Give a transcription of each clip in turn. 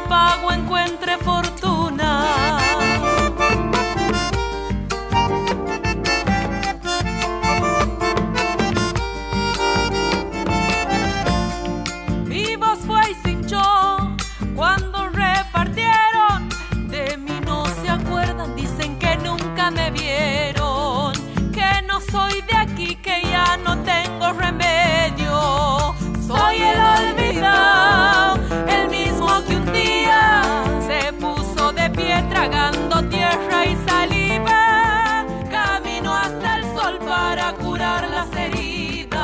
pago encuentre fortuna. Mi voz fue y se hinchó cuando repartieron. De mí no se acuerdan, dicen que nunca me vieron, que no soy de aquí, que ya no tengo remedio. Soy el olvidado, el mismo que un día se puso de pie tragando tierra y saliva. Camino hasta el sol para curar las heridas.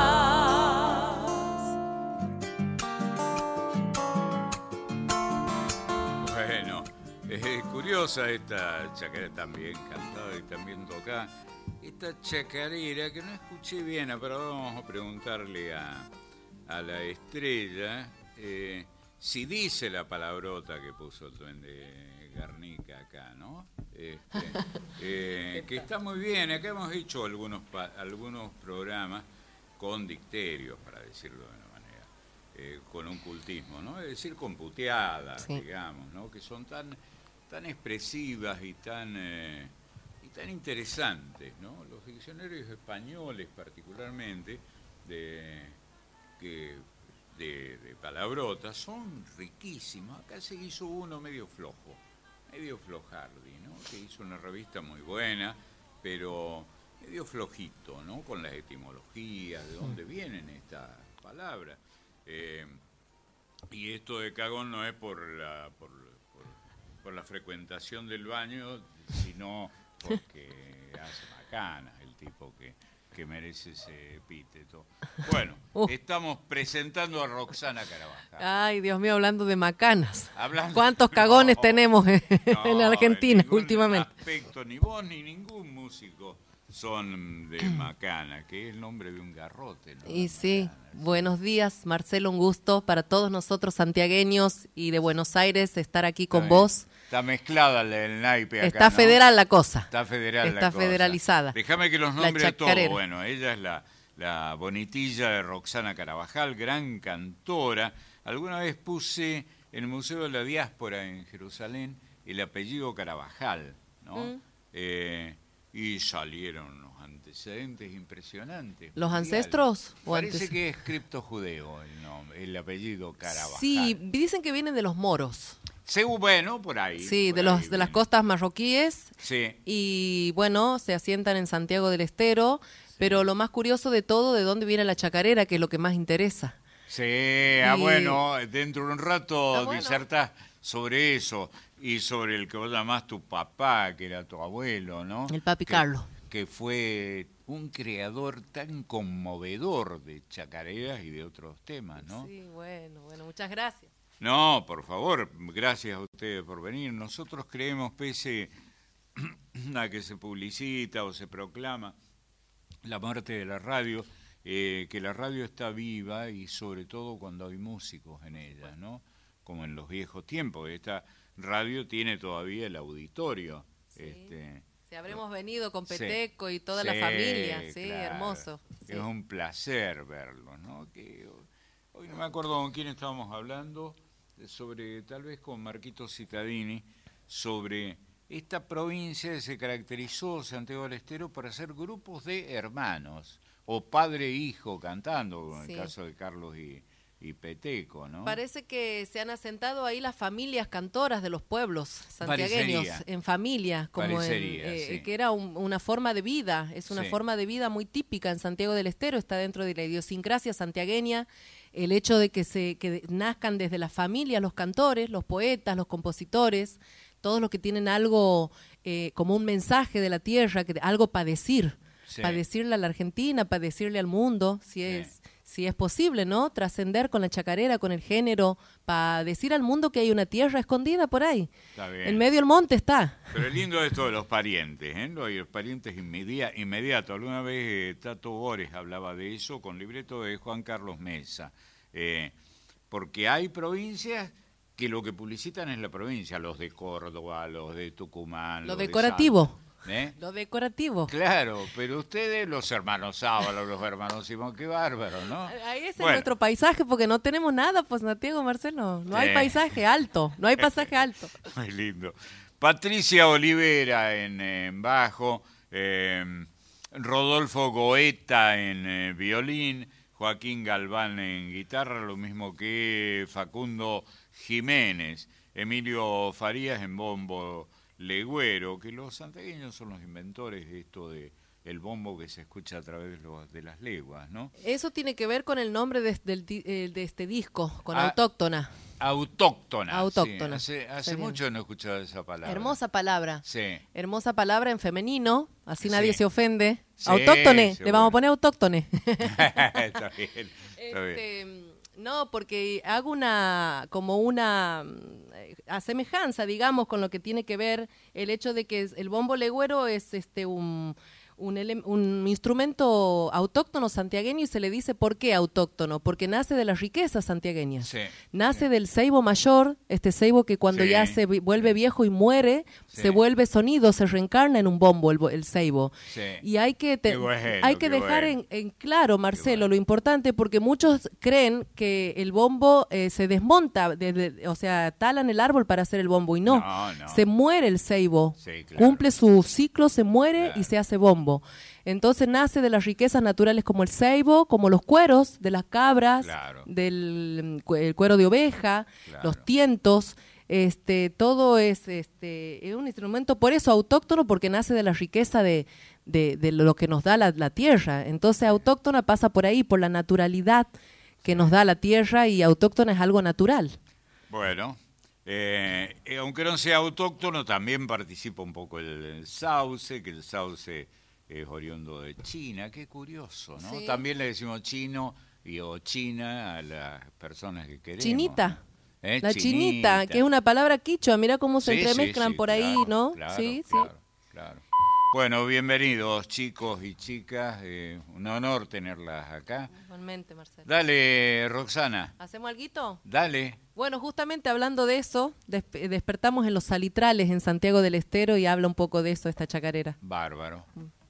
Bueno, curiosa esta chacarera, también cantada y también tocada. Esta chacarera que no escuché bien, pero vamos a preguntarle a la estrella si dice la palabrota que puso el duende Garnica acá, ¿no? Que está muy bien. Acá hemos hecho algunos programas con dicterios, para decirlo de una manera, con un cultismo, ¿no? Es decir, con puteadas, sí, digamos, ¿no? Que son tan expresivas y tan interesantes, ¿no? Los diccionarios españoles, particularmente, de palabrotas, son riquísimos. Acá se hizo uno medio flojardi, ¿no? Que hizo una revista muy buena, pero medio flojito, ¿no? Con las etimologías, de dónde vienen estas palabras. Y esto de cagón no es por la frecuentación del baño, sino porque hace macanas el tipo que merece ese epíteto. Bueno, estamos presentando a Roxana Carabajal. Ay, Dios mío, hablando de macanas. ¿Cuántos cagones tenemos en Argentina últimamente? Aspecto, ni vos ni ningún músico son de macana, que es el nombre de un garrote, ¿no? Y sí, buenos días, Marcelo, un gusto para todos nosotros santiagueños y de Buenos Aires estar aquí con vos. Está mezclada el naipe acá, está, ¿no? Federal la cosa. Está federal está la cosa. federalizada. Déjame que los nombre a todos. Bueno, ella es la bonitilla de Roxana Carabajal, gran cantora. Alguna vez puse en el Museo de la Diáspora en Jerusalén el apellido Carabajal, ¿no? Y salieron unos antecedentes impresionantes. ¿Los ancestros? Parece que es criptojudeo el apellido Carabajal. Sí, dicen que vienen de los moros. Bueno, por ahí. Sí, por de las costas marroquíes. Sí. Y bueno, se asientan en Santiago del Estero. Sí. Pero lo más curioso de todo, de dónde viene la chacarera, que es lo que más interesa. Sí, bueno, dentro de un rato disertás sobre eso y sobre el que vos llamás tu papá, que era tu abuelo, ¿no? El papi Carlos. Que fue un creador tan conmovedor de chacareras y de otros temas, ¿no? Sí, bueno, muchas gracias. No, por favor, gracias a ustedes por venir. Nosotros creemos, pese a que se publicita o se proclama la muerte de la radio, que la radio está viva y sobre todo cuando hay músicos en ella, ¿no? Como en los viejos tiempos. Esta radio tiene todavía el auditorio. Sí. Si habremos venido con Peteco y toda la familia, sí, claro. Hermoso. Es un placer verlo, ¿no? Que hoy no me acuerdo con quién estábamos hablando, sobre, tal vez con Marquito Cittadini, sobre esta provincia que se caracterizó, Santiago del Estero, por hacer grupos de hermanos, o padre e hijo cantando, como en el caso de Carlos y Peteco, ¿no? Parece que se han asentado ahí las familias cantoras de los pueblos santiagueños, en familia, como que era una forma de vida, es una forma de vida muy típica en Santiago del Estero, está dentro de la idiosincrasia santiagueña, el hecho de que nazcan desde las familias los cantores, los poetas, los compositores, todos los que tienen algo como un mensaje de la tierra, algo para decir, para decirle a la Argentina, para decirle al mundo, si es posible, ¿no? Trascender con la chacarera, con el género, para decir al mundo que hay una tierra escondida por ahí. Está bien. En medio del monte está. Pero es lindo esto de los parientes, ¿eh? Los parientes inmediatos. Alguna vez Tato Bores hablaba de eso con libreto de Juan Carlos Mesa. Porque hay provincias que lo que publicitan es la provincia, los de Córdoba, los de Tucumán. Lo decorativo. Lo decorativo. Claro, pero ustedes, los hermanos Ábalos, los hermanos Simón, qué bárbaro, ¿no? Ahí es nuestro paisaje, porque no tenemos nada, pues, Santiago, Marcelo. No hay paisaje alto, no hay pasaje alto. Muy lindo. Patricia Olivera en bajo, Rodolfo Goeta en violín, Joaquín Galván en guitarra, lo mismo que Facundo Jiménez, Emilio Farías en bombo legüero, que los santiagueños son los inventores de esto de el bombo que se escucha a través de las leguas, ¿no? Eso tiene que ver con el nombre de este disco, con Autóctona. Autóctona. Sí. Hace mucho no he escuchado esa palabra. Hermosa palabra. Sí. Hermosa palabra en femenino, así nadie se ofende. Sí, autóctone, le vamos a poner autóctone. Está bien. Está bien. No, porque hago una asemejanza, digamos, con lo que tiene que ver el hecho de que el bombo legüero es un instrumento autóctono santiagueño, y se le dice ¿por qué autóctono? Porque nace de las riquezas santiagueñas. Sí, nace del ceibo mayor, este ceibo que cuando ya se vuelve viejo y muere, se vuelve sonido, se reencarna en un bombo el ceibo. Sí. Y hay que dejar en claro, Marcelo, lo importante, porque muchos creen que el bombo se desmonta, o sea, talan el árbol para hacer el bombo, y no. Se muere el ceibo, cumple su ciclo, se muere y se hace bombo. Entonces nace de las riquezas naturales como el ceibo, como los cueros de las cabras, el cuero de oveja, los tientos, todo es un instrumento, por eso autóctono, porque nace de la riqueza de lo que nos da la tierra. Entonces autóctona pasa por ahí, por la naturalidad que nos da la tierra, y autóctona es algo natural. Bueno, aunque no sea autóctono, también participa un poco el sauce, que el sauce es oriundo de China. Qué curioso, ¿no? Sí. También le decimos chino o china a las personas que queremos. Chinita. La chinita, que es una palabra quichua. Mira cómo se entremezclan por ahí, ¿no? Claro. Bueno, bienvenidos chicos y chicas. Un honor tenerlas acá. Igualmente, Marcelo. Dale, Roxana. ¿Hacemos alguito? Dale. Bueno, justamente hablando de eso, despertamos en Los Salitrales, en Santiago del Estero, y habla un poco de eso esta chacarera. Bárbaro.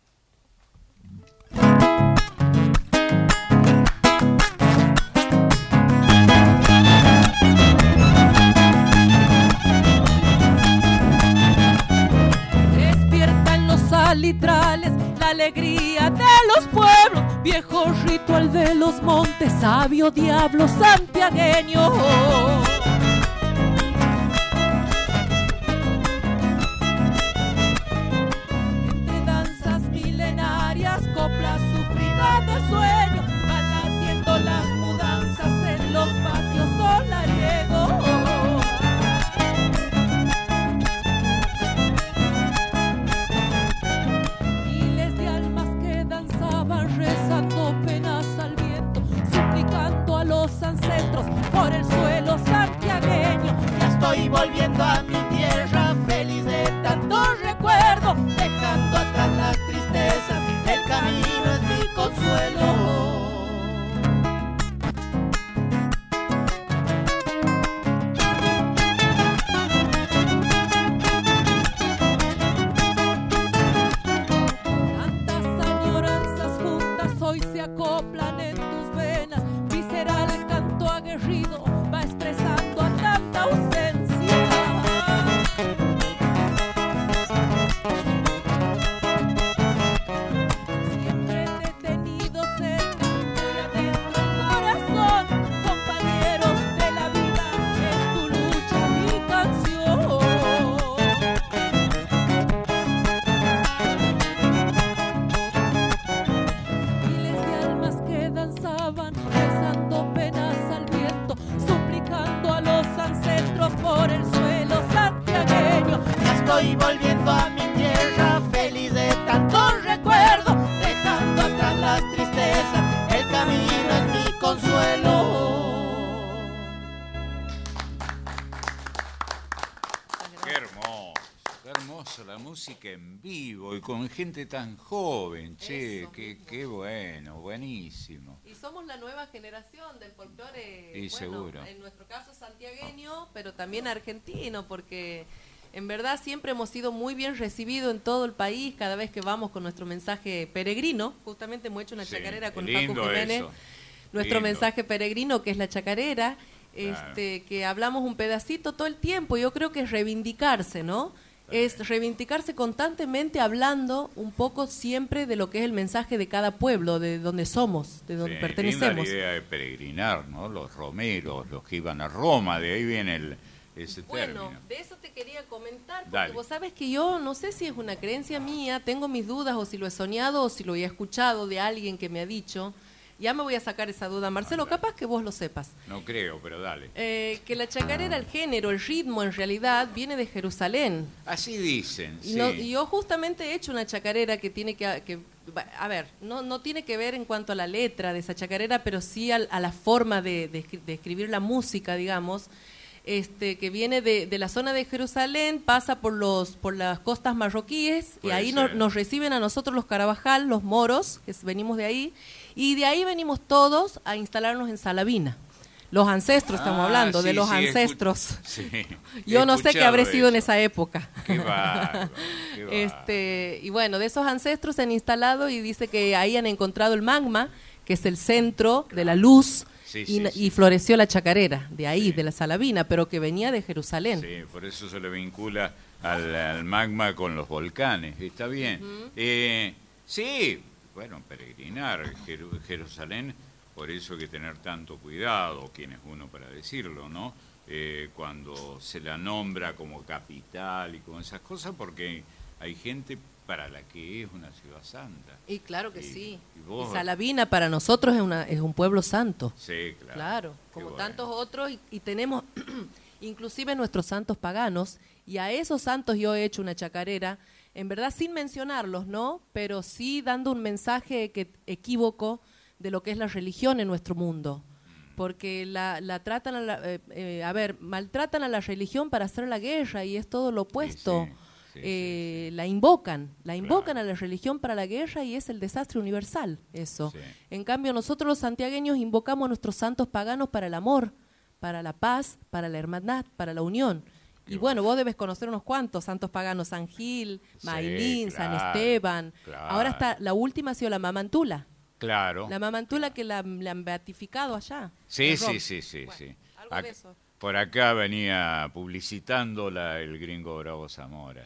Despierta en Los Salitrales la alegría de los pueblos, viejo ritual de los montes, sabio diablo santiagueño. Coplas sufridas de sueño, van latiendo las mudanzas en los patios solariegos. Miles de almas que danzaban rezando penas al viento, suplicando a los ancestros por el suelo santiagueño. Ya estoy volviendo a mi tierra, feliz de tanto recuerdo, dejando atrás las tristezas. El camino es mi consuelo. Tantas añoranzas juntas hoy se acoplan en tus venas. Visceral canto aguerrido va expresando a tanta ausencia. Estoy volviendo a mi tierra, feliz de tantos recuerdos, dejando atrás las tristezas, el camino es mi consuelo. Qué hermoso la música en vivo y con gente tan joven, che, qué bueno, buenísimo. Y somos la nueva generación del folclore, seguro. En nuestro caso santiagueño, pero también argentino, porque En verdad siempre hemos sido muy bien recibidos en todo el país, cada vez que vamos con nuestro mensaje peregrino. Justamente hemos hecho una chacarera con Paco Jiménez. Eso. Nuestro mensaje peregrino, que es la chacarera, claro. Que hablamos un pedacito todo el tiempo. Yo creo que es reivindicarse, ¿no? Es reivindicarse constantemente, hablando un poco siempre de lo que es el mensaje de cada pueblo, de donde somos, de donde pertenecemos. La idea de peregrinar, ¿no? Los romeros, los que iban a Roma, de ahí viene ese término. Bueno, de eso te quería comentar, porque vos sabes que yo no sé si es una creencia mía, tengo mis dudas, o si lo he soñado, o si lo he escuchado de alguien que me ha dicho. Ya me voy a sacar esa duda, Marcelo, capaz que vos lo sepas. No creo, pero dale. Que la chacarera, el género, el ritmo, en realidad, viene de Jerusalén. Así dicen, sí. Y yo justamente he hecho una chacarera que tiene que a ver, no tiene que ver en cuanto a la letra de esa chacarera, pero sí a la forma de escribir la música, digamos, que viene de la zona de Jerusalén, pasa por las costas marroquíes, y ahí nos reciben a nosotros los Carabajal, los moros, que venimos de ahí, y de ahí venimos todos a instalarnos en Salavina. Los ancestros, estamos hablando, de los ancestros. Yo no sé qué habré sido en esa época. Qué bárbaro, y bueno, de esos ancestros se han instalado, y dice que ahí han encontrado el magma, que es el centro de la luz, y floreció la chacarera, de ahí, de la Salavina, pero que venía de Jerusalén. Sí, por eso se le vincula al magma con los volcanes, está bien. Sí, bueno, peregrinar, Jerusalén, por eso hay que tener tanto cuidado, quién es uno para decirlo, ¿no? Cuando se la nombra como capital y con esas cosas, porque hay gente para la que es una ciudad santa. Y claro que sí. Y Salavina para nosotros es un pueblo santo. Sí, claro. Claro, como tantos otros, y tenemos inclusive nuestros santos paganos, y a esos santos yo he hecho una chacarera, en verdad sin mencionarlos, ¿no? Pero sí dando un mensaje equívoco de lo que es la religión en nuestro mundo. Porque la tratan maltratan a la religión para hacer la guerra, y es todo lo opuesto. Sí. La invocan a la religión para la guerra, y es el desastre universal eso. Sí. En cambio, nosotros los santiagueños invocamos a nuestros santos paganos para el amor, para la paz, para la hermandad, para la unión. Y bueno, vos debes conocer unos cuantos santos paganos: San Gil, Mailín, San Esteban. Claro. Ahora está, la última ha sido la Mamantula. Claro. La Mamantula, que la han beatificado allá. Sí. Bueno, algo de eso. Por acá venía publicitando el gringo Bravo Zamora.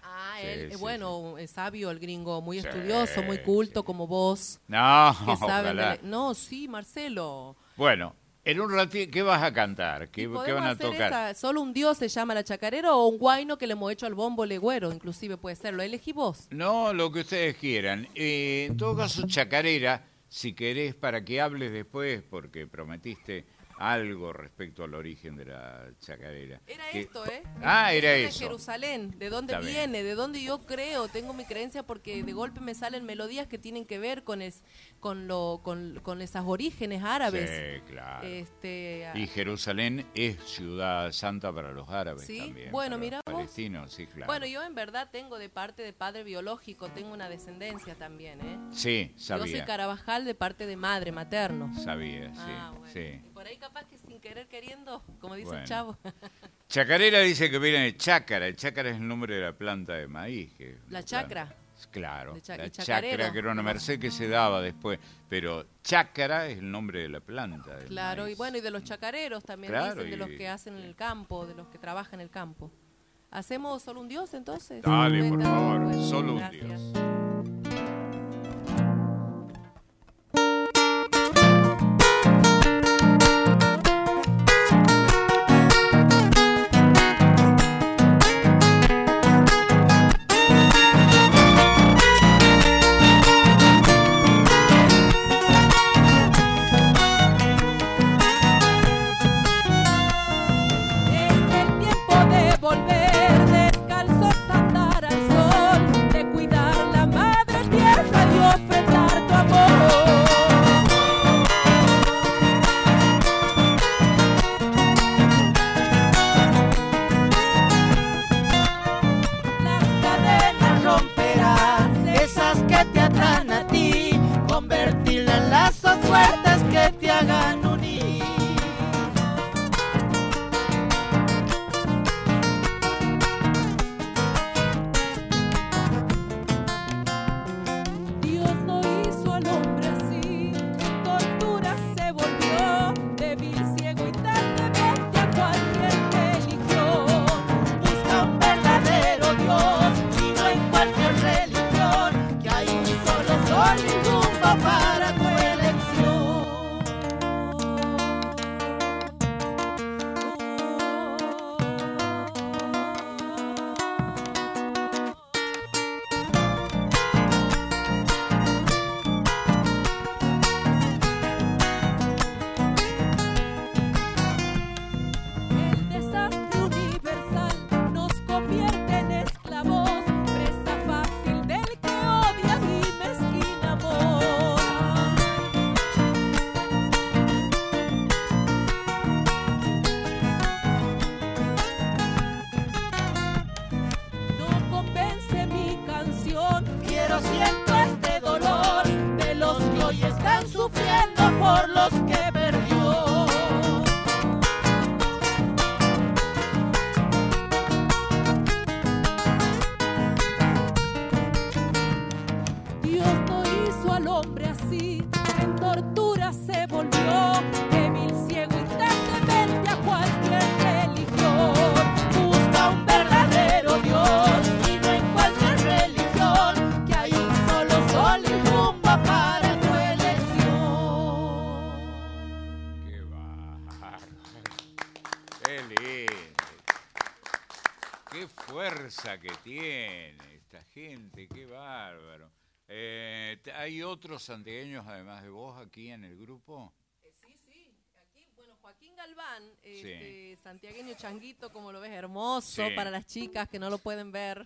Es sabio el gringo, muy estudioso, muy culto, como vos. No, No, sí, Marcelo. Bueno, en un ratito, ¿qué vas a cantar? ¿Qué van a tocar? ¿Solo un Dios se llama la chacarera, o un guayno que le hemos hecho al bombo legüero? Inclusive puede ser, lo elegí vos. No, lo que ustedes quieran. En todo caso, chacarera, si querés, para que hables después, porque prometiste algo respecto al origen de la chacarera. Era era eso. De Jerusalén, ¿de dónde viene? ¿De dónde yo creo? Tengo mi creencia, porque de golpe me salen melodías que tienen que ver con esas orígenes árabes. Sí, claro. Y Jerusalén es ciudad santa para los árabes también. Bueno, mira vos. Palestinos, sí, claro. Bueno, yo en verdad tengo de parte de padre biológico, tengo una descendencia también, ¿eh? Sí, sabía. Yo soy Carabajal de parte de madre, materno. Sabía, bueno. sí. Y por ahí capaz que sin querer queriendo, como dice el chavo. Chacarera dice que viene de chácara. El chácara es el nombre de la planta de maíz. La chacra. Claro, la chacra, que era una merced que se daba después, pero chácara es el nombre de la planta. Claro, maíz. Y bueno, y de los chacareros también, dicen, de los que hacen en el campo, de los que trabajan en el campo. ¿Hacemos Solo un Dios entonces? Dale, por favor, Solo un Dios. Volver descalzos a andar al sol, de cuidar la qué fuerza que tiene esta gente, qué bárbaro. ¿Hay otros santiagueños además de vos aquí en el grupo? Sí. Aquí, bueno, Joaquín Galván, santiagueño changuito, como lo ves, hermoso para las chicas que no lo pueden ver.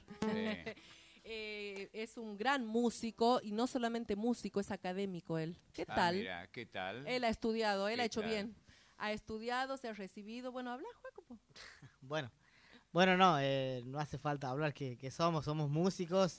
Es un gran músico y no solamente músico, es académico él. ¿Qué tal? Mira, ¿qué tal? Él ha estudiado, él ha hecho bien. Ha estudiado, se ha recibido. Bueno, habla, Juaco. Bueno, no hace falta hablar que somos músicos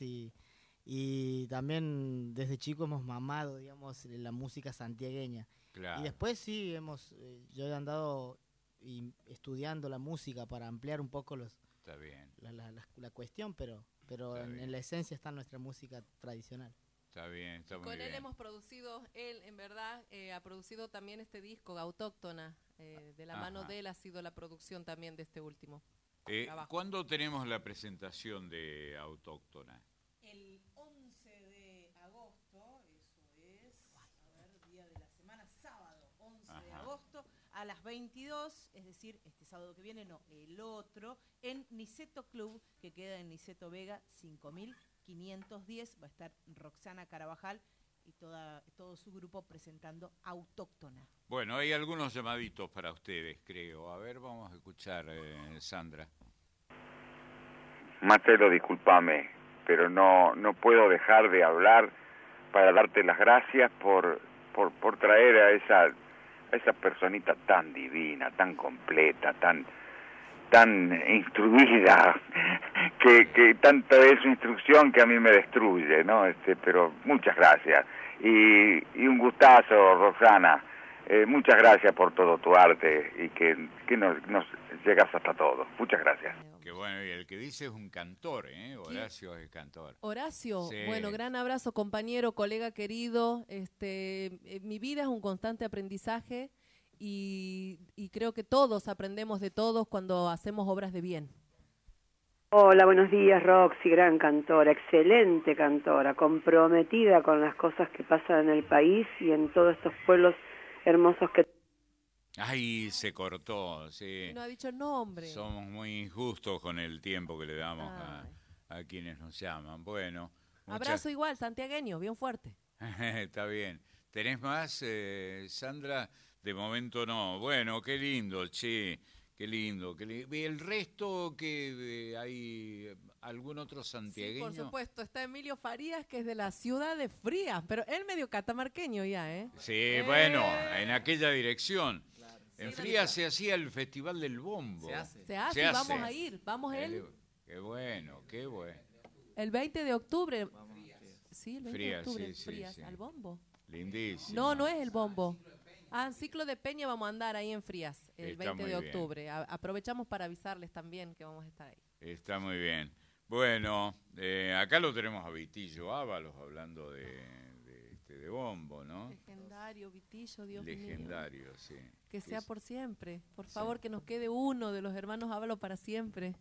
y también desde chico hemos mamado, digamos, la música santiagueña. Claro. Y después sí yo he andado estudiando la música para ampliar un poco Está bien. la cuestión, pero en la esencia está nuestra música tradicional. Está bien, está muy bien. Con él hemos producido, en verdad, ha producido también este disco, Autóctona. De la mano de él ha sido la producción también de este último trabajo. ¿Cuándo tenemos la presentación de Autóctona? El 11 de agosto, día de la semana, sábado, 11 de agosto, a las 22, es decir, este sábado que viene, no, el otro, en Niceto Club, que queda en Niceto Vega, 5510, va a estar Roxana Carabajal y todo su grupo presentando Autóctona. Bueno, hay algunos llamaditos para ustedes, creo. A ver, vamos a escuchar, Sandra. Marcelo, discúlpame, pero no puedo dejar de hablar para darte las gracias por traer a esa personita tan divina, tan completa, tan instruida, que tanta es su instrucción que a mí me destruye, ¿no? Pero muchas gracias. Y un gustazo, Roxana. Muchas gracias por todo tu arte y que nos llegas hasta todo. Muchas gracias. Qué bueno, y el que dice es un cantor, Horacio es cantor. Horacio, sí. Bueno, gran abrazo, compañero, colega querido. Mi vida es un constante aprendizaje y creo que todos aprendemos de todos cuando hacemos obras de bien. Hola, buenos días, Roxy, gran cantora, excelente cantora, comprometida con las cosas que pasan en el país y en todos estos pueblos hermosos que... Ay, se cortó, sí. No ha dicho el nombre. Somos muy injustos con el tiempo que le damos a quienes nos llaman. Bueno. Abrazo igual, santiagueño, bien fuerte. Está bien. ¿Tenés más, Sandra? De momento no. Bueno, qué lindo, che. Qué lindo. ¿El resto que hay algún otro santiagueño? Sí, por supuesto. Está Emilio Farías, que es de la ciudad de Frías, pero él medio catamarqueño ya, ¿eh? Sí, bueno, en aquella dirección. Claro. En Frías se hacía el Festival del Bombo. Se hace. Vamos a ir. Vamos él. Qué bueno, qué bueno. El 20 de octubre. Sí, el 20 Frías, de octubre. Sí, Frías, sí. al Bombo. Lindísimo. No es el Bombo. En Ciclo de Peña vamos a andar ahí en Frías, el 20 de octubre. Aprovechamos para avisarles también que vamos a estar ahí. Está muy bien. Bueno, acá lo tenemos a Vitillo Ábalos hablando de Bombo, ¿no? Legendario, Vitillo, Dios mío. Legendario, sí. Que sea por siempre. Por favor, que nos quede uno de los hermanos Ábalos para siempre.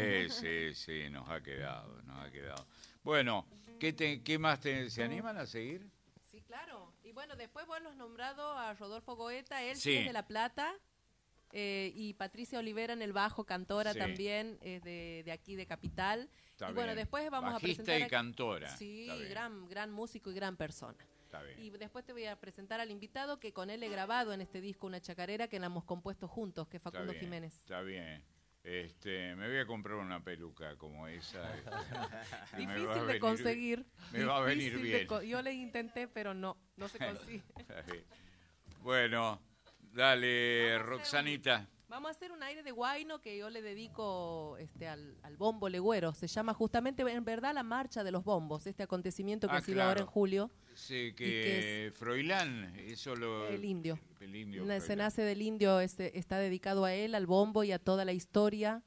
Sí, nos ha quedado. Bueno, ¿qué más se animan a seguir? Sí, claro. Y bueno, después vos los nombrado a Rodolfo Goeta, él sí es de La Plata, y Patricia Olivera en el bajo, cantora también, de aquí de Capital. Está bueno, bien. después vamos Bajista a presentar... y cantora. Sí, gran músico y gran persona. Está bien. Y después te voy a presentar al invitado que con él he grabado en este disco una chacarera que la hemos compuesto juntos, que es Facundo Jiménez. Está bien. Me voy a comprar una peluca como esa. Difícil de conseguir. Me va a venir bien. Yo le intenté, pero no se consigue. Bueno, dale, Roxanita. Vamos a hacer un aire de Huayno que yo le dedico al bombo legüero. Se llama justamente, en verdad, la marcha de los bombos, este acontecimiento que ha sido ahora en julio. Sí, que Froilán, eso lo... El indio. Se Froilán. nace del indio, está dedicado a él, al bombo y a toda la historia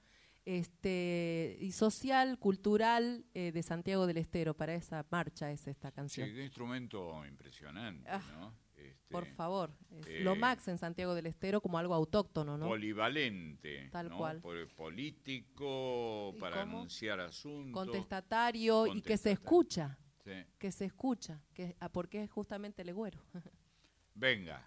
y social, cultural de Santiago del Estero. Para esa marcha es esta canción. Sí, qué instrumento impresionante, ¿no? Por favor, lo max en Santiago del Estero como algo autóctono, ¿no? Polivalente. Tal cual. Político, para anunciar asuntos. Contestatario y que se escucha. Sí. Que se escucha, porque es justamente legüero. Venga.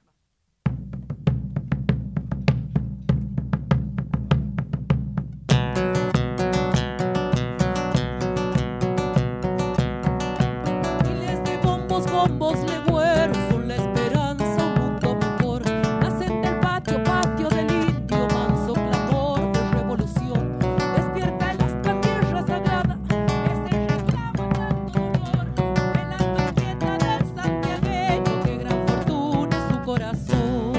bombos legüeros son la esperanza, un mundo mejor. Nacen del patio, patio del indio, manso clamor de revolución. Despierta en esta tierra sagrada, es el reclamo tanto dolor. En la tormenta del santiagueño, que gran fortuna es su corazón.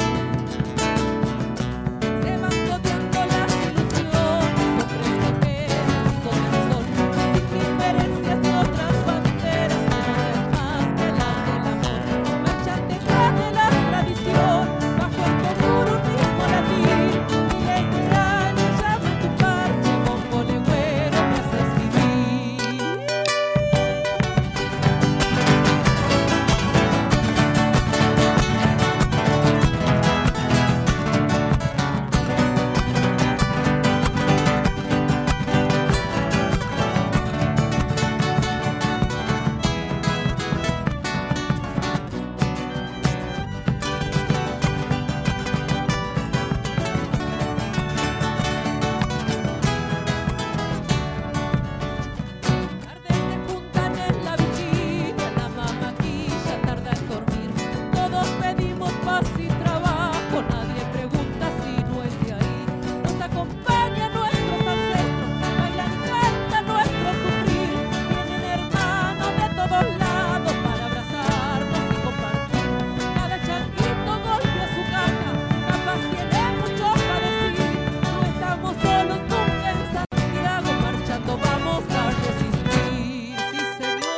Se van goteando las ilusiones, hombres, mujeres y con el sol, sin diferencias ni otras banderas que no sean más que las del amor. Marchan detrás de la tradición, bajo el común un mismo latir. Miles de años llama tu parte, bombo legüero me haces vivir. Tardes se juntan en la vigilia, la mamaquilla tarda en dormir. Todos pedimos paz y trabajo, nadie pregunta si no es de ahí. Nos acompañan nuestros ancestros, bailan y cantan nuestro sufrir. Vienen hermanos de todos lados para abrazarnos y compartir. Cada changuito golpea su caja, capaz tiene mucho para decir. No estamos solos nunca en Santiago, marchando vamos a resistir. Sí, señor.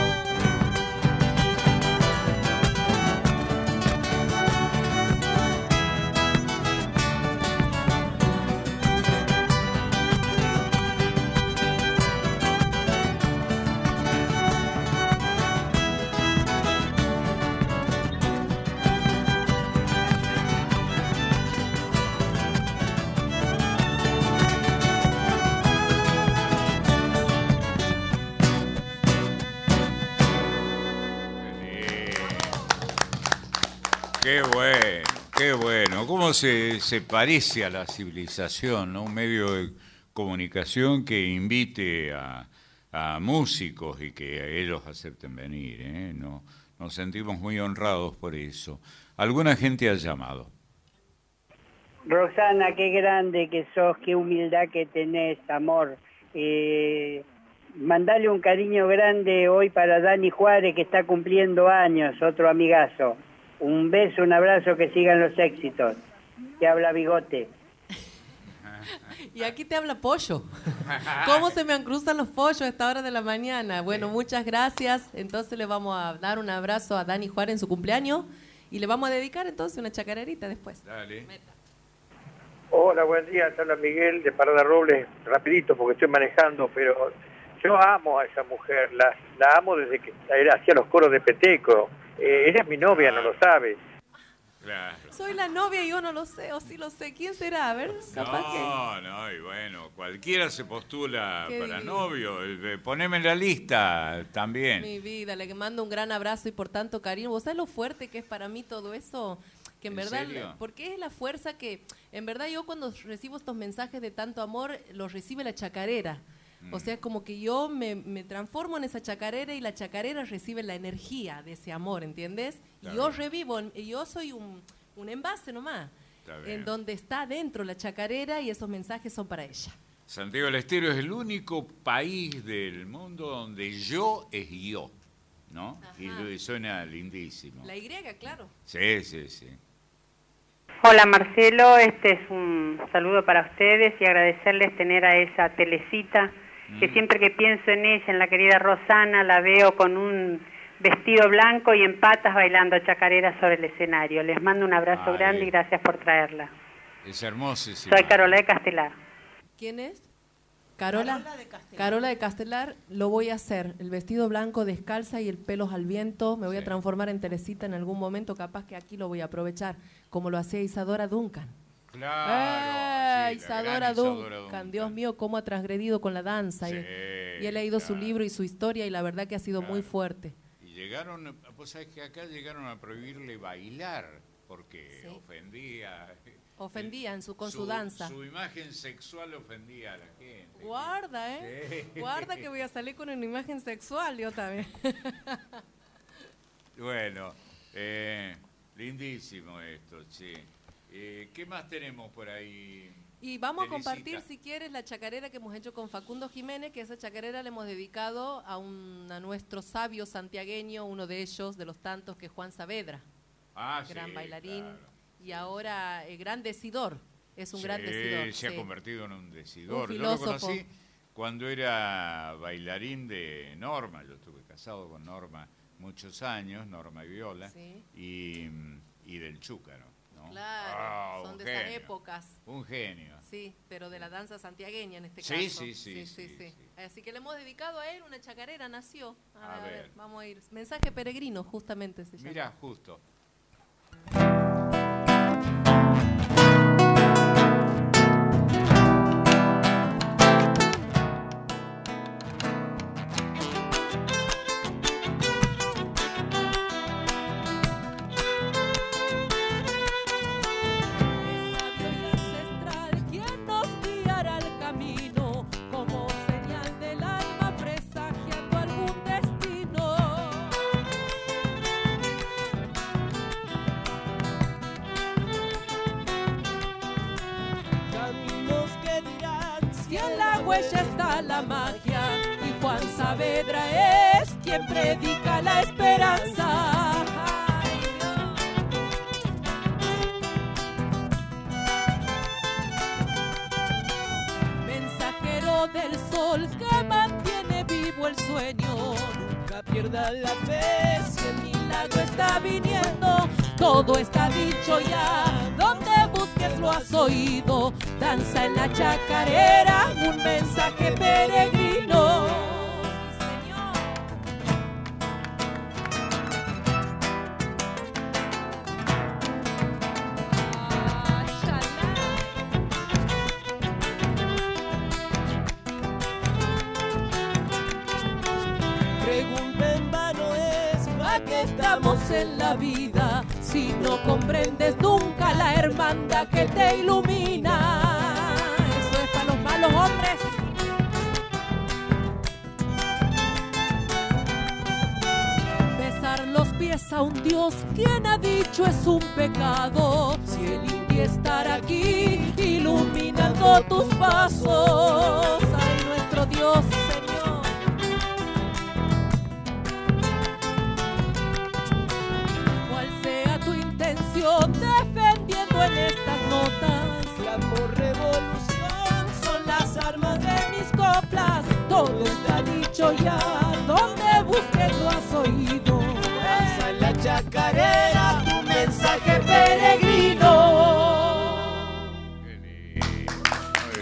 Qué bueno, qué bueno. ¿Cómo se parece a la civilización, ¿no? Un medio de comunicación que invite a músicos y que ellos acepten venir, ¿eh? Nos sentimos muy honrados por eso. ¿Alguna gente ha llamado? Rosana, qué grande que sos, qué humildad que tenés, amor. Mandale un cariño grande hoy para Dani Juárez, que está cumpliendo años, otro amigazo. Un beso, un abrazo, que sigan los éxitos. Te habla Bigote. Y aquí te habla Pollo. ¿Cómo se me cruzan los pollos a esta hora de la mañana? Bueno, muchas gracias. Entonces le vamos a dar un abrazo a Dani Juárez en su cumpleaños y le vamos a dedicar entonces una chacarerita después. Dale. Meta. Hola, buen día. Te habla Miguel de Parada Robles. Rapidito porque estoy manejando, pero yo amo a esa mujer. La amo desde que hacía los coros de Peteco. Ella es mi novia, no lo sabe. Claro. Soy la novia y yo no lo sé, o sí lo sé. ¿Quién será? A ver, capaz No, y bueno, cualquiera se postula Qué para divino. novio. Poneme en la lista también. Mi vida, le mando un gran abrazo y por tanto cariño. ¿Vos sabés lo fuerte que es para mí todo eso? Que en verdad, serio? porque es la fuerza que, en verdad yo cuando recibo estos mensajes de tanto amor, los recibe la chacarera. O sea, como que yo me transformo en esa chacarera y la chacarera recibe la energía de ese amor, ¿entiendes? Y yo revivo, y yo soy un envase nomás, en donde está dentro la chacarera y esos mensajes son para ella. Santiago del Estero es el único país del mundo donde yo es yo, ¿no? Y suena lindísimo. La Y, claro. Sí, sí, sí. Hola Marcelo, este es un saludo para ustedes y agradecerles tener a esa Telecita, que siempre que pienso en ella, en la querida Rosana, la veo con un vestido blanco y en patas bailando chacarera sobre el escenario. Les mando un abrazo grande y gracias por traerla. Es hermoso. Soy Carola de Castelar. ¿Quién es? Carola de Castelar. Lo voy a hacer. El vestido blanco descalza y el pelo al viento. Me voy a transformar en Teresita en algún momento. Capaz que aquí lo voy a aprovechar, como lo hacía Isadora Duncan. Claro. Isadora Duncan. Dios mío, cómo ha transgredido con la danza. Y he leído su libro y su historia y la verdad que ha sido muy fuerte. Y llegaron, pues sabes que acá llegaron a prohibirle bailar porque ofendía con su danza. Su imagen sexual ofendía a la gente. Guarda, Sí. Guarda que voy a salir con una imagen sexual yo también. Bueno, lindísimo esto, sí. ¿Qué más tenemos por ahí? Y vamos Teresita? a compartir, si quieres, la chacarera que hemos hecho con Facundo Jiménez, que esa chacarera le hemos dedicado a nuestro sabio santiagueño, uno de ellos, de los tantos, que es Juan Saavedra. Gran bailarín, claro. Y ahora gran decidor. Es un gran decidor. Se ha convertido en un decidor. Un Yo lo conocí cuando era bailarín de Norma. Yo estuve casado con Norma muchos años, Norma y Viola, y del Chúcaro. ¿no? Claro, son de esas épocas. Un genio. Sí, pero de la danza santiagueña en este caso. Sí. Así que le hemos dedicado a él una chacarera, nació. A ver, vamos a ir. Mensaje peregrino, justamente se llama. Mira, justo. Está la magia y Juan Saavedra es quien predica la esperanza. Ay, mensajero del sol que mantiene vivo el sueño, nunca pierdas la fe si el milagro está viniendo. Todo está dicho ya, donde busques lo has oído. Danza en la chacarera, un mensaje peregrino. Sí, señor. Pregunta en vano es, ¿para qué estamos en la vida? Si no comprendes nunca la hermandad que te ilumina. Eso es para los malos hombres. Besar los pies a un Dios, quien ha dicho es un pecado. Si elige estar aquí, iluminando tus pasos. Ay, nuestro Dios, Señor. Defendiendo en estas notas la por revolución son las armas de mis coplas. Todo está dicho ya, donde busques lo has oído. Danza en la chacarera, un mensaje peregrino. Qué lindo, muy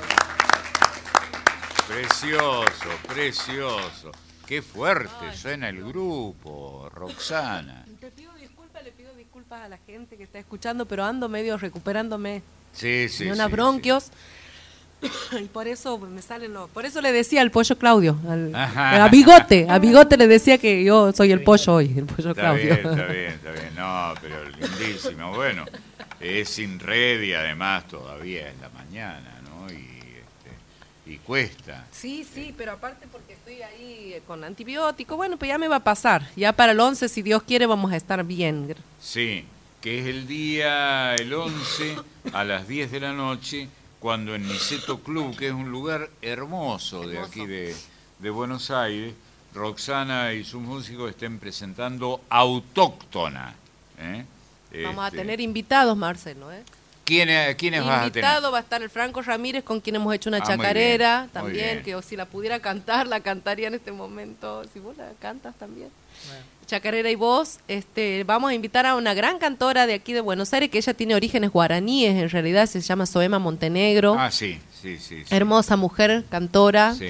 bien. Precioso. Qué fuerte suena el grupo, Roxana. Le pido disculpas a la gente que está escuchando, pero ando medio recuperándome de unos bronquios. Y por eso me salen por eso le decía al pollo Claudio, a Bigote le decía que yo soy el pollo hoy, el pollo Claudio. Está bien. No, pero lindísimo. Bueno, es sin red y además todavía es la mañana, ¿no? Y cuesta. Sí, pero aparte porque estoy ahí con antibiótico, bueno, pues ya me va a pasar. Ya para el 11, si Dios quiere, vamos a estar bien. Sí, que es el 11 a las 10 de la noche, cuando en Niceto Club, que es un lugar hermoso de aquí de Buenos Aires, Roxana y sus músicos estén presentando Autóctona. Vamos a tener invitados, Marcelo, ¿Quiénes vas a tener? Invitado va a estar el Franco Ramírez, con quien hemos hecho una chacarera también, que si la pudiera cantar, la cantaría en este momento. Si vos la cantas también. Bueno. Chacarera y voz. Vamos a invitar a una gran cantora de aquí de Buenos Aires, que ella tiene orígenes guaraníes, en realidad se llama Soema Montenegro. Sí. Hermosa mujer, cantora. Sí.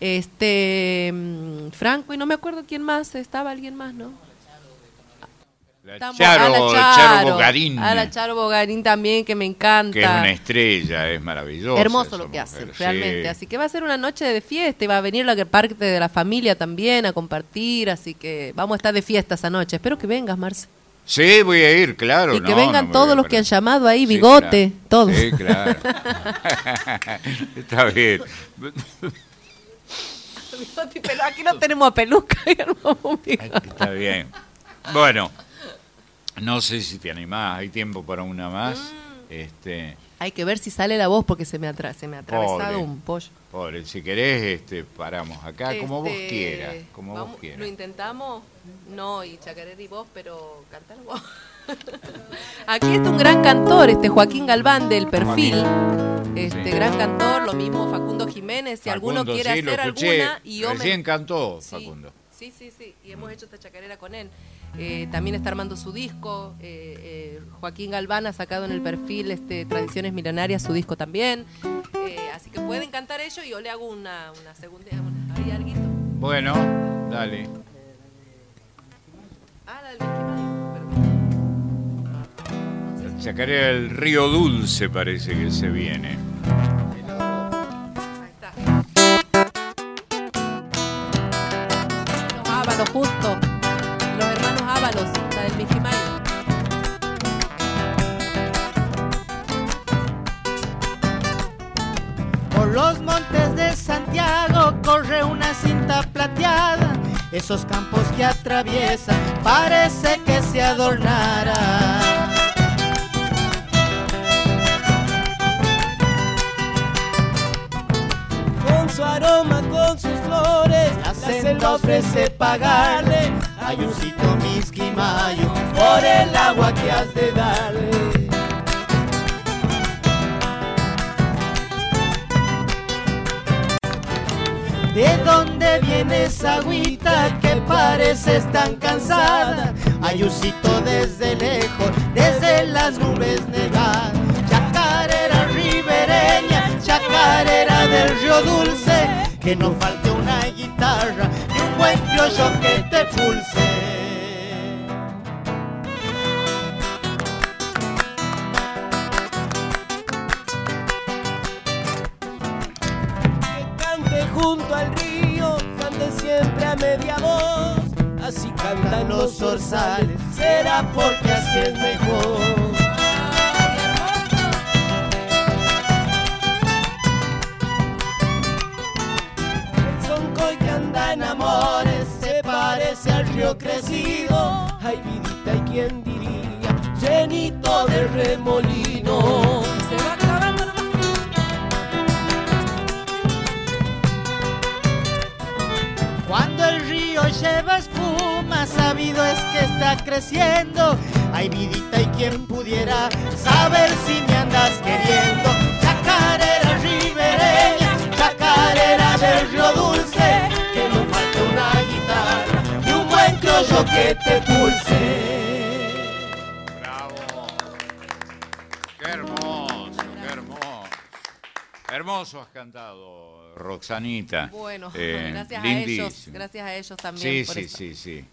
Franco, y no me acuerdo quién más, estaba alguien más, ¿no? Charo Bogarín. A la Charo Bogarín también, que me encanta. Que es una estrella, es maravillosa. Hermoso lo que hace, realmente. Así que va a ser una noche de fiesta y va a venir la parte de la familia también a compartir. Así que vamos a estar de fiesta esa noche. Espero que vengas, Marce. Sí, voy a ir, claro. Y que vengan todos los que han llamado ahí, Bigote, todos. Sí, claro. Está bien. Pero aquí no tenemos a Peluca. Está bien. Bueno, no sé si te animás, hay tiempo para una más. Hay que ver si sale la voz porque se me ha atravesado un pollo. Pobre, si querés, paramos acá, como vos quieras. Lo intentamos, no, y chacarera y vos, pero cantar vos. Aquí está un gran cantor, Joaquín Galván del Perfil, gran cantor, lo mismo Facundo Jiménez, si alguno quiere hacer alguna. Y recién cantó Facundo. Sí, y hemos hecho esta chacarera con él. También está armando su disco. Joaquín Galván ha sacado en el Perfil Tradiciones Milenarias su disco también. Así que pueden cantar ellos y yo le hago una segunda. ¿Hay alguito? Bueno, dale. La del Mickey. La chacarera del Río Dulce parece que se viene. Ahí está. Los Ábalos, justo. Los hermanos Ábalos, la del Mickey Mayo. Por los montes de Santiago corre una cinta plateada, esos campos que atraviesa parece que se adornara. Con su aroma, con sus flores, la selva ofrece pagarle Ayuncito Misquimayo por el agua que has de darle. ¿De dónde viene esa agüita que pareces tan cansada? Ayuncito desde lejos, desde las nubes nevadas. Chacarera ribereña, chacarera del Río Dulce, que no falte una guitarra y un buen criollo que te pulse. Junto al río, cante siempre a media voz, así cantan los zorzales, será porque así es mejor. El soncoy que anda en amores se parece al río crecido, ay vidita y quién diría, llenito de remolino. Se va acabando nomás. Cuando el río lleva espuma, sabido es que está creciendo. Ay, vidita, y quien pudiera saber si me andas queriendo. Chacarera ribereña, chacarera del Río Dulce, que no falte una guitarra y un buen criollo que te pulse. Bravo. Qué hermoso, qué hermoso. Hermoso has cantado, Roxanita. Bueno, gracias a ellos también. Sí.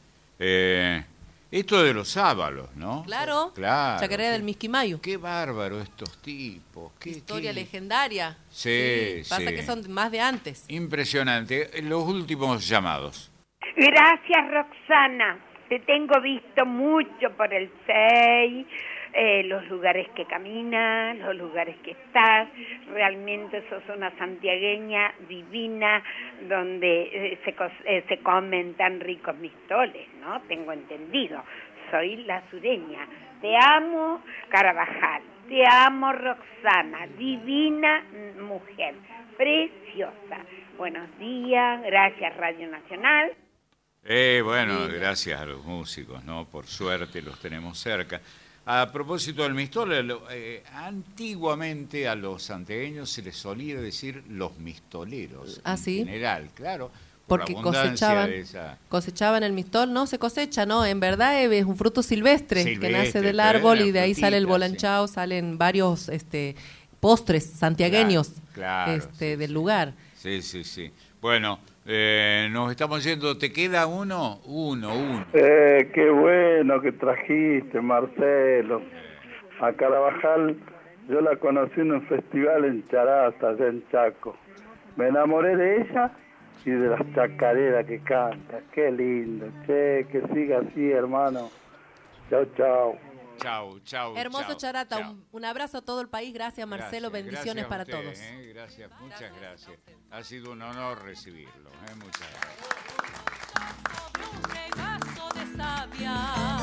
Esto de los Ábalos, ¿no? Claro. Chacarera del Misquimayo. Qué bárbaro estos tipos. Historia legendaria. Sí. Pasa que son más de antes. Impresionante. Los últimos llamados. Gracias, Roxana. Te tengo visto mucho por el 6. Los lugares que caminas, los lugares que estás, realmente sos una santiagueña divina, donde se comen tan ricos mistoles, ¿no? Tengo entendido, soy la sureña, te amo Carabajal, te amo Roxana, divina mujer, preciosa. Buenos días, gracias Radio Nacional. Bueno, gracias a los músicos, ¿no? Por suerte los tenemos cerca. A propósito del mistol, antiguamente a los santiagueños se les solía decir los mistoleros. ¿Ah, sí? En general, claro. Porque cosechaban el mistol, no se cosecha, no, en verdad es un fruto silvestre que nace del árbol y de ahí sale el bolanchao, salen varios postres santiagueños del lugar. Sí. Bueno, nos estamos yendo, ¿te queda uno? Uno. Qué bueno que trajiste, Marcelo. A Carabajal, yo la conocí en un festival en Charaza, allá en Chaco. Me enamoré de ella y de las chacareras que canta. Qué lindo, que siga así, hermano. Chao. Chao. Hermoso Charata, un abrazo a todo el país. Gracias, Marcelo. Bendiciones para todos. Gracias, muchas gracias. Ha sido un honor recibirlo. Muchas gracias. sabia.